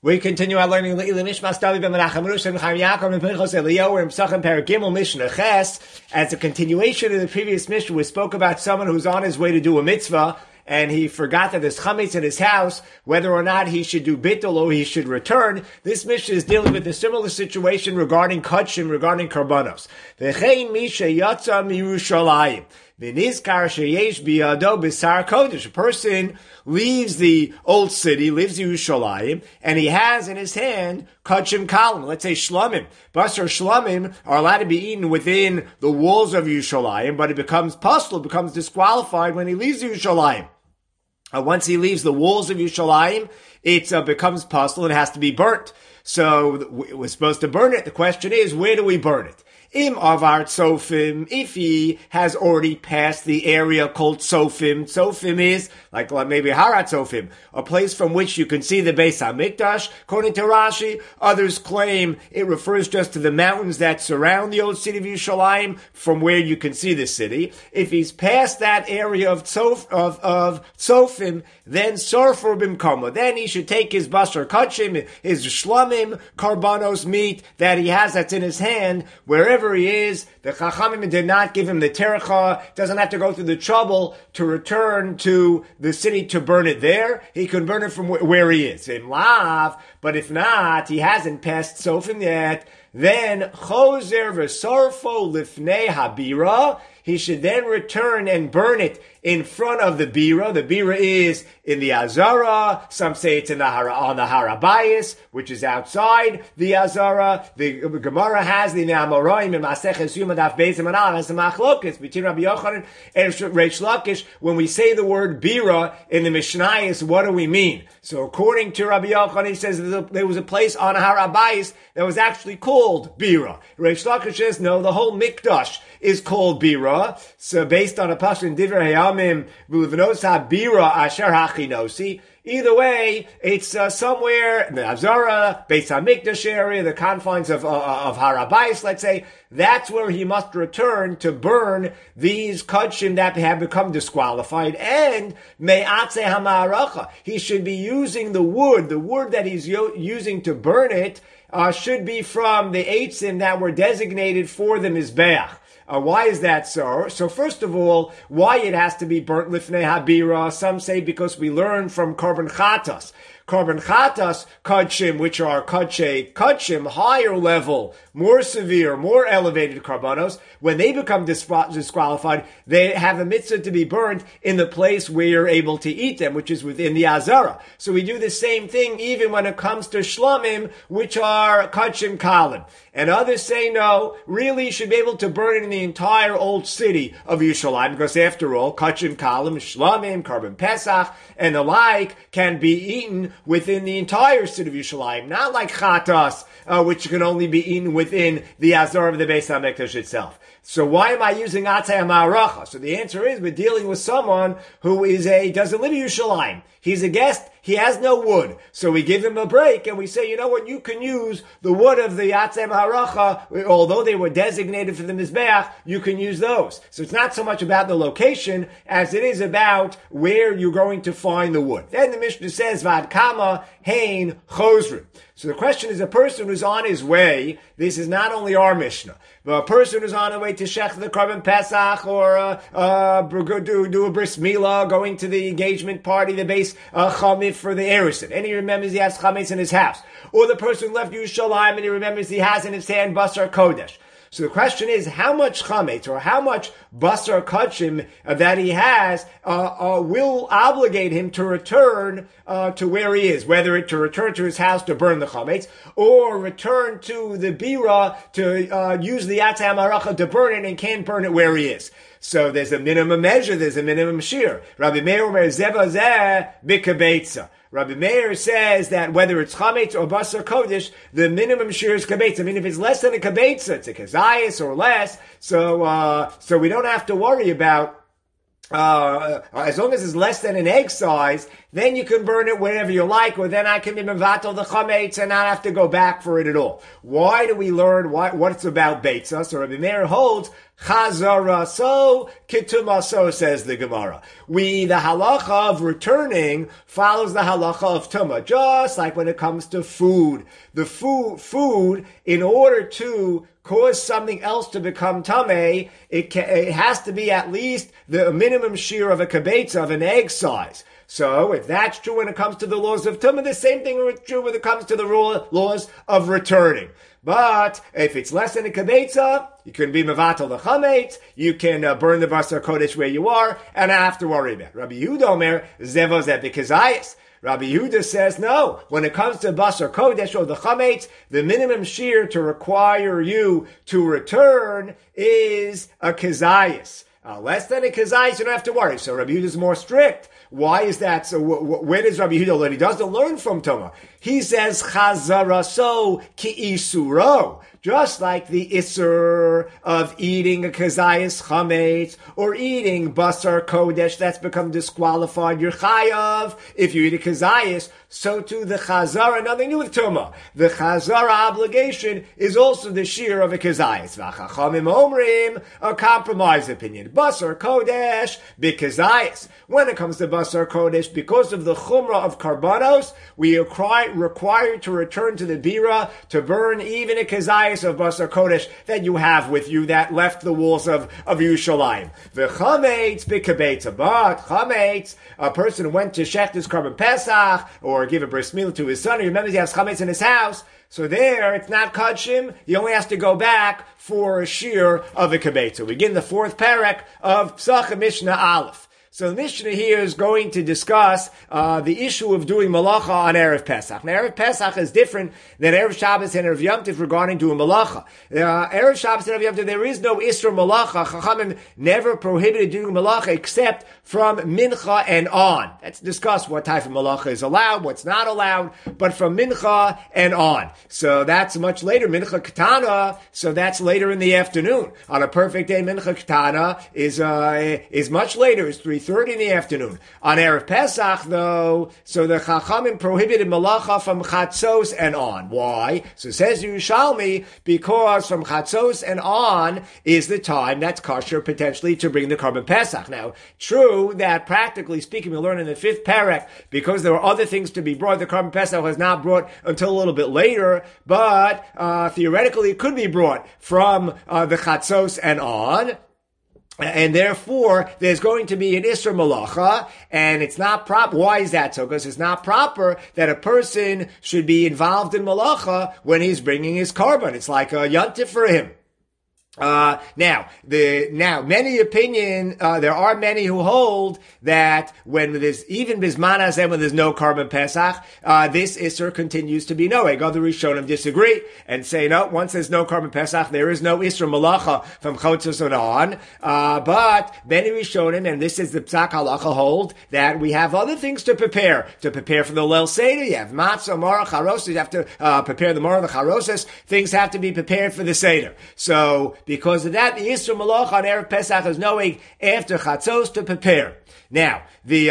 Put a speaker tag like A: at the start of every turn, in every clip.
A: We continue our learning Le'ila Nishmas David ben Menachem Rush and Chaim Yaakov and Pinchas Eliyahu. We're in Pesachim Perek Gimel Mishnah Ches. As a continuation of the previous Mishnah, we spoke about someone who's on his way to do a mitzvah and he forgot that there's chametz in his house, whether or not he should do bittul or he should return. This Mishnah is dealing with a similar situation regarding kachim, regarding karbanos. V'chein misha yatsa miyushalayim. V'nizkar sheyesh biyado b'sar kodesh. A person leaves the old city, lives Yerushalayim, and he has in his hand kachim kalim, let's say shlamim. Basar shlamim are allowed to be eaten within the walls of Yerushalayim, but it becomes pasul, becomes disqualified when he leaves Yerushalayim. Once he leaves the walls of Yerushalayim, it becomes pasul and it has to be burnt. So we're supposed to burn it. The question is, where do we burn it? Im avar tzofim, if he has already passed the area called tzofim. Tzofim is like maybe Harat Tzofim, a place from which you can see the Beis HaMikdash. According to Rashi, others claim it refers just to the mountains that surround the old city of Yerushalayim, from where you can see the city. If he's past that area of tzofim, then sorfor bimkoma. Then he should take his basar kachim, his shlamim, karbanos meat that he has that's in his hand, wherever he is. The Chachamim did not give him the terecha, doesn't have to go through the trouble to return to the city to burn it there. He can burn it from where he is. In Lav, but if not, he hasn't passed Sofim yet, then chozer v'sorfo lifnei habira, he should then return and burn it in front of the bira. The bira is in the Azara. Some say it's on the Harabayis, which is outside the Azara. The Gemara has the Amoraim in Maseches Yuma Daf Beis Manal has the Machlokes between Rabbi Yochanan and Reish Lakish. When we say the word bira in the Mishnayos, what do we mean? So according to Rabbi Yochanan, he says there was a place on Harabayis that was actually called bira. Reish Lakish says no, the whole Mikdash is called bira. So based on a pasuk in Divrei Hayamim, v'livnos habira asher hachinosi. Either way, it's somewhere in the Azara, Beis HaMikdash area, the confines of Harabayis, let's say. That's where he must return to burn these kachim that have become disqualified. And me'atze hama'aracha, he should be using the wood that he's using to burn it should be from the eitzim that were designated for the mizbeach. Why is that so? So first of all, why it has to be burnt lifnei habira? Some say because we learn from korban chatas. Korban chatas kachim, which are kachim, higher level, more severe, more elevated karbanos, when they become disqualified, they have a mitzvah to be burnt in the place where you're able to eat them, which is within the Azara. So we do the same thing even when it comes to shlamim, which are kachim kalim. And others say no, really you should be able to burn it in the entire old city of Yerushalayim, because after all, kachim kalim, shlamim, korban pesach, and the like can be eaten within the entire city of Yerushalayim, not like chatas, which can only be eaten within the Azar of the Beis HaMikdash itself. So why am I using Atzei HaMa'aracha? So the answer is we're dealing with someone who doesn't live in Yerushalayim. He's a guest. He has no wood. So we give him a break and we say, you know what, you can use the wood of the Atzei HaMa'aracha, although they were designated for the Mizbeach, you can use those. So it's not so much about the location as it is about where you're going to find the wood. Then the Mishnah says, Vad kama hein chosru. So the question is, a person who's on his way, this is not only our Mishnah, but a person who's on the way to Shech the Korban Pesach or do a bris milah, going to the engagement party, the base chamif for the Erusin, and he remembers he has chametz in his house, or the person left Yerushalayim and he remembers he has in his hand basar kodesh. So the question is, how much chametz or how much basar kachim that he has will obligate him to return to where he is, whether to return to his house to burn the chametz or return to the bira to use the Atzei HaMa'aracha to burn it and can't burn it where he is. So there's a minimum measure, there's a minimum shir. Rabbi Meir Omer zeva zeh b'kabeitza. Rabbi Meir says that whether it's chametz or basar kodesh, the minimum shir is kabeitza. I mean, if it's less than a kabeitza, it's a kazayas or less. So we don't have to worry about as long as it's less than an egg size, then you can burn it wherever you like, or then I can be mevatel the chametz and not have to go back for it at all. Why do we learn what it's about beitzah? So Rabbi Meir holds chazara so ketuma so, says the Gemara. The halacha of returning follows the halacha of tumah, just like when it comes to food. The food in order to cause something else to become tameh, it has to be at least the minimum shear of a kibetza, of an egg size. So if that's true when it comes to the laws of tumah, the same thing is true when it comes to the laws of returning. But if it's less than a kibetza, you can be mevatel the chametz, you can burn the basar kodesh where you are, and not have to worry about it. Rabbi Yehuda Omer, zevo zeh b'kezayis. Rabbi Yehuda says no. When it comes to basar kodesh or the chametz, the minimum shear to require you to return is a kezayis. Less than a kezayis, you don't have to worry. So Rabbi Yehuda is more strict. Why is that? So where does Rabbi Yehuda learn? He doesn't learn from Tumah. He says chazaraso ki isuro. Just like the isur of eating a kazayas chametz or eating basar kodesh that's become disqualified, you're chayav if you eat a kazayas. So too the chazara, nothing new with tumah. The chazara obligation is also the shear of a kazayas. V'achachamim omrim, a compromise opinion. Basar kodesh b'kazayas. When it comes to basar kodesh, because of the chumrah of karbanos, we are required to return to the bira to burn even a kazayas of basar kodesh that you have with you that left the walls of Yerushalayim. The chametz b'kabetza, but chametz, a person went to shech his korban pesach or give a bris milah to his son. He remembers he has chametz in his house. So there, it's not kachim. He only has to go back for a shear of a kibetza. We begin the fourth parak of Pesach Mishnah Aleph. So the Mishnah here is going to discuss the issue of doing malacha on Erev Pesach. Now, Erev Pesach is different than Erev Shabbos and Erev Yom Tov regarding doing malacha. Erev Shabbos and Erev Yom Tov, there is no Isra malacha. Chachamim never prohibited doing malacha except from mincha and on. Let's discuss what type of malacha is allowed, what's not allowed, but from mincha and on. So that's much later. Mincha Ketana, so that's later in the afternoon. On a perfect day, Mincha Ketana is much later. It's 3:30 in the afternoon. On Erev Pesach, though, so the Chachamim prohibited malacha from Chatzos and on. Why? So says Yerushalmi, because from Chatzos and on is the time that's kosher potentially to bring the korban Pesach. Now, true that practically speaking, we learn in the fifth parak, because there are other things to be brought, the korban Pesach was not brought until a little bit later, but theoretically it could be brought from the Chatzos and on. And therefore, there's going to be an Isra Malacha, and it's not proper. Why is that so? Because it's not proper that a person should be involved in Malacha when he's bringing his korban. It's like a yontif for him. Now, many opinion, there are many who hold that when there's, even Bisman Hazeh, when there's no korban Pesach, this Isser continues to be noeg. Other Rishonim disagree and say, no, once there's no korban Pesach, there is no Isser Malacha from Chotzos and on. But many Rishonim, and this is the Psak Halacha, hold that we have other things to prepare for the Leil Seder. You have Matzah, Marah, Charoses, you have to, prepare the Marah, the Charoses. Things have to be prepared for the Seder. So, because of that, the Yisro Malach on Erev Pesach is knowing after Chatzos to prepare. Now, there's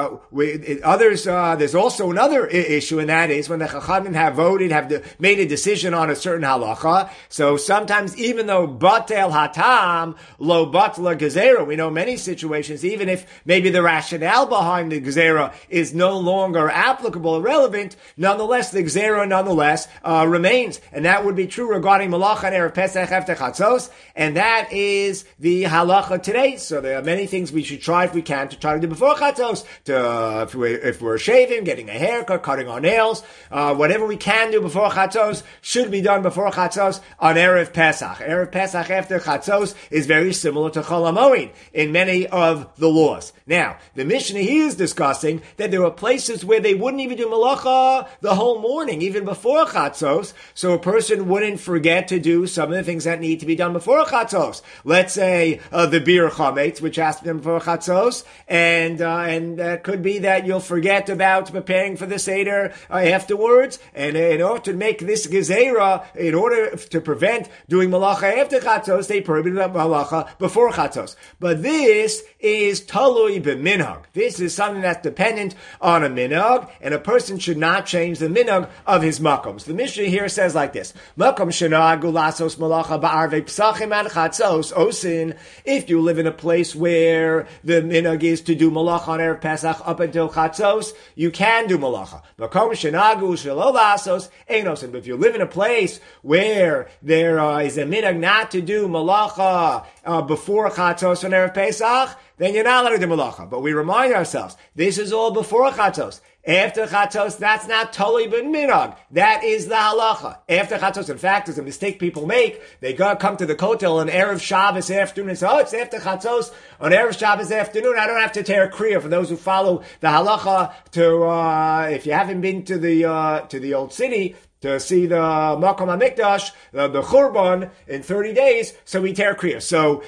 A: also another issue, and that is when the Chachamim have voted, made a decision on a certain halacha. So sometimes, even though batel hatam lo batla gezerah, we know many situations, even if maybe the rationale behind the gezerah is no longer applicable or relevant, nonetheless the gezerah remains, and that would be true regarding malach and erev pesach after chatzos, and that is the halacha today. So there are many things we should try if we can to try to do before chatzos, if we're shaving, getting a haircut, cutting our nails, whatever we can do before chatzos should be done before chatzos on Erev Pesach. Erev Pesach after chatzos is very similar to Chol HaMoed in many of the laws. Now, the Mishnah here is discussing that there are places where they wouldn't even do malacha the whole morning, even before chatzos, so a person wouldn't forget to do some of the things that need to be done before chatzos. Let's say the beer chametz, which has to be done before chatzos, and could be that you'll forget about preparing for the seder afterwards. And in order to make this gezerah, in order to prevent doing malacha after chatzos, they prohibited malacha before chatzos. But this is talui b'minhag. This is something that's dependent on a minhag, and a person should not change the minhag of his makom. So the Mishnah here says like this: Makom shenagu lasos malacha ba'arvei psachim ad chatzos osin. If you live in a place where the minhag is to do malacha on Erev Pesach up until chatzos, you can do malacha. Makom shenagu shelo lasos ein osin. But if you live in a place where there is a minhag not to do malacha before chatzos on Erev Pesach, then you're not allowed to do malacha. But we remind ourselves, this is all before chatzos. After chatzos, that's not totally ben minhag. That is the halacha. After chatzos, in fact, is a mistake people make. They come to the kotel on Erev Shabbos afternoon and say, oh, it's after chatzos. On Erev Shabbos afternoon, I don't have to tear kriya. For those who follow the halacha, if you haven't been to the old city, to see the Makom HaMikdash, the Churban, in 30 days, so we tear kriya. So,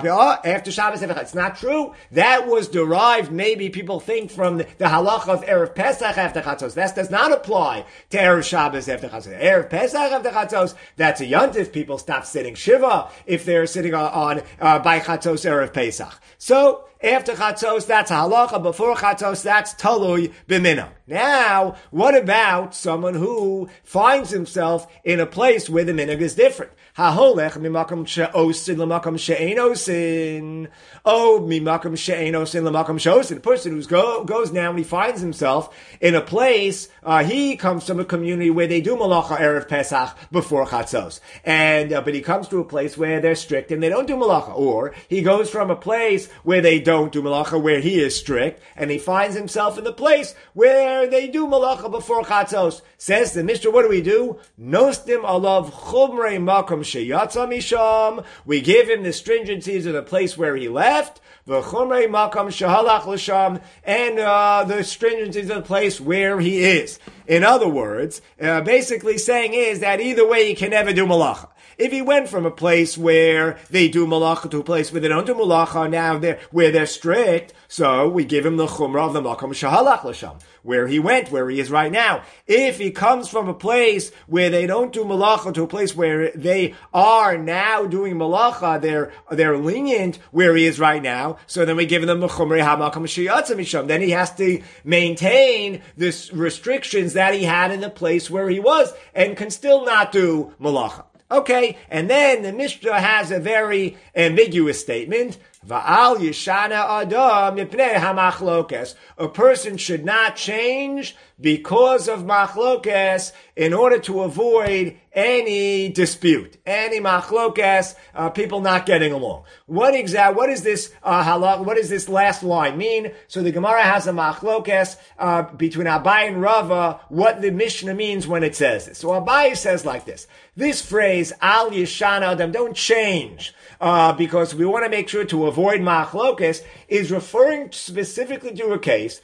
A: after Shabbos, it's not true. That was derived, maybe people think, from the halacha of Erev Pesach after Chatzos. That does not apply to Erev Shabbos after Chatzos. Erev Pesach after Chatzos, that's a yontif. People stop sitting Shiva if they're sitting on by Chatzos Erev Pesach. So, after Chatzos, that's halacha. Before Chatzos, that's talui b'minhag. Now, what about someone who finds himself in a place where the minhag is different? Haholech mimakom she'osin l'makom she'ein osin. Oh, mimakom she'ein osin l'makom she'osin. The person who goes now and he finds himself in a place, he comes from a community where they do malacha Erev Pesach before Chatzos. But he comes to a place where they're strict and they don't do malacha. Or he goes from a place where they don't do malacha, where he is strict, and he finds himself in the place where they do malacha before Chatzos. Says the Mishnah, what do? Nostim alav chumrei makom sheyatza misham. We give him the stringencies of the place where he left, v'chumrei makom shehalach l'sham, and the stringencies of the place where he is. In other words, basically saying is that either way he can never do malacha. If he went from a place where they do malacha to a place where they don't do malacha, now where they're strict, so we give him the chumrah of the makom shahalach l'sham, where he went, where he is right now. If he comes from a place where they don't do malacha to a place where they are now doing malacha, they're lenient where he is right now, so then we give him the chumrah hamakom sheyatza misham. Then he has to maintain the restrictions that he had in the place where he was, and can still not do malacha. Okay, and then the Mishnah has a very ambiguous statement. Va'al yishana adam mipnei hamachlokes. A person should not change because of machlokes in order to avoid any dispute, any machlokes, people not getting along. What is this halach? What does this last line mean? So the Gemara has a machlokes between Abai and Rava, what the Mishnah means when it says this. So Abai says like this: this phrase al yishana adam, don't change, because we want to make sure to avoid machlokes, is referring specifically to a case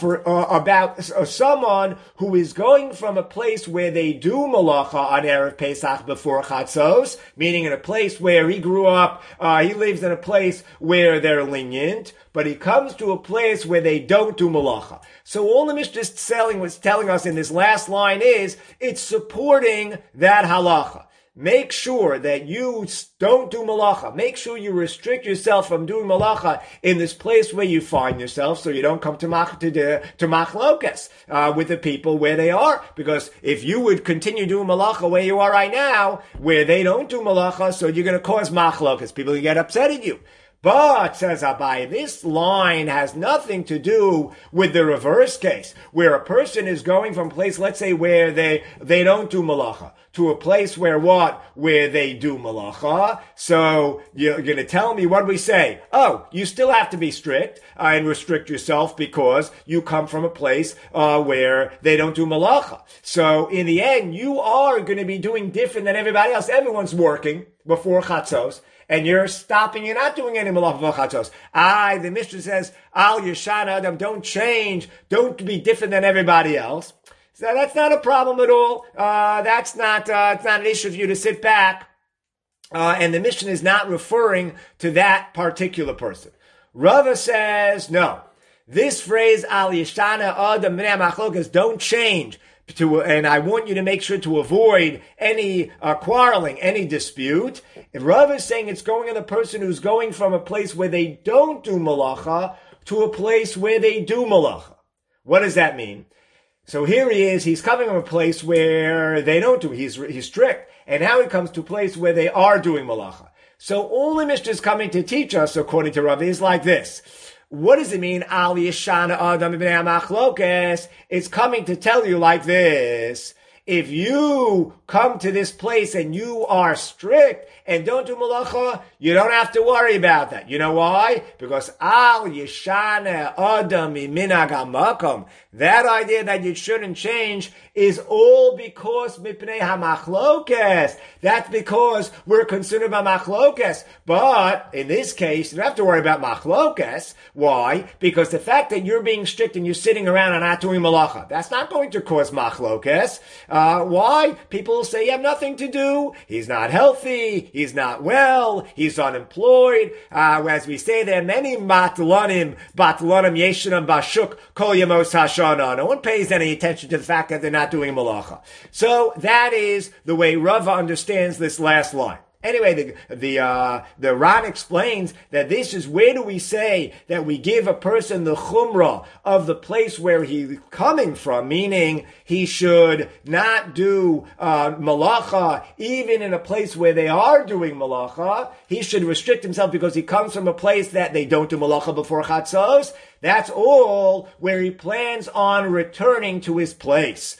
A: about someone who is going from a place where they do malacha on Erev Pesach before Chatzos, meaning in a place where he grew up, he lives in a place where they're lenient, but he comes to a place where they don't do malacha. So all the Mishnah was telling us in this last line is, it's supporting that halacha. Make sure that you don't do malacha. Make sure you restrict yourself from doing malacha in this place where you find yourself, so you don't come to machlokas with the people where they are. Because if you would continue doing malacha where you are right now, where they don't do malacha, so you're going to cause machlokas. People get upset at you. But, says Abai, this line has nothing to do with the reverse case, where a person is going from a place, let's say, where they don't do malacha, to a place where they do malacha. So, you're going to tell me, what do we say? Oh, you still have to be strict and restrict yourself because you come from a place where they don't do malacha. So, in the end, you are going to be doing different than everybody else. Everyone's working before Chatzos, and you're stopping, you're not doing any malacha v'chatzos. The Mishnah says, al yeshana adam, don't change, don't be different than everybody else. So that's not a problem at all. It's not an issue for you to sit back and the Mishnah is not referring to that particular person. Rava says, no. This phrase, al yishana adam b'nei machlokas, don't change. And I want you to make sure to avoid any quarreling, any dispute. If Rava is saying it's going on the person who's going from a place where they don't do malacha to a place where they do malacha. What does that mean? So here he is, he's coming from a place where they don't do, he's strict. And now he comes to a place where they are doing malacha. So all the Mishnah is coming to teach us, according to Rava, is like this. What does it mean? Al yeshana adam b'nei machlokes. It's coming to tell you like this. If you come to this place and you are strict and don't do malacha, you don't have to worry about that. You know why? Because al yeshana adam minhag hamakom. That idea that you shouldn't change is all because mipnei hamachlokes. That's because we're concerned about machlokes. But in this case, you don't have to worry about machlokes. Why? Because the fact that you're being strict and you're sitting around and not doing malacha, that's not going to cause machlokes. Why? People will say you have nothing to do. He's not healthy. He's not well. He's unemployed. As we say, there are many batlanim yeshinam bashuk kol yamos hashana. No one pays any attention to the fact that they're not doing malacha. So that is the way Rava understands this last line. Anyway, the Ran explains that this is where do we say that we give a person the chumrah of the place where he's coming from, meaning he should not do malacha even in a place where they are doing malacha. He should restrict himself because he comes from a place that they don't do malacha before chatzos. That's all where he plans on returning to his place.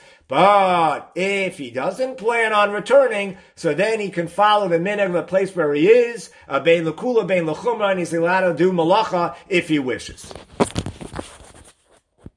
A: But if he doesn't plan on returning, so then he can follow the minhag of the place where he is, bein l'kula, bein l'chumra, and he's allowed to do malacha if he wishes.